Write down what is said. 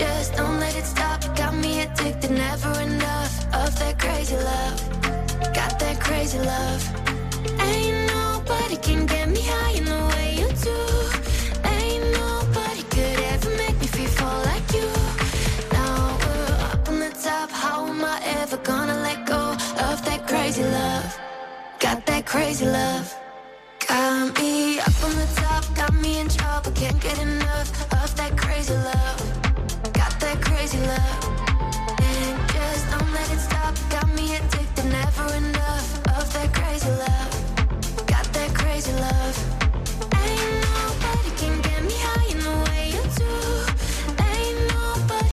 just don't let it stop. Got me addicted, never enough of that crazy love. Got that crazy love. Ain't nobody can get me high in the way you do. Ain't nobody could ever make me feel fall like you. Now we're up on the top, how am I ever gonna let go of that crazy love? Got that crazy love. Got me up on the top, got me in trouble, can't get enough of that crazy love. Got that crazy love. And just don't let it stop.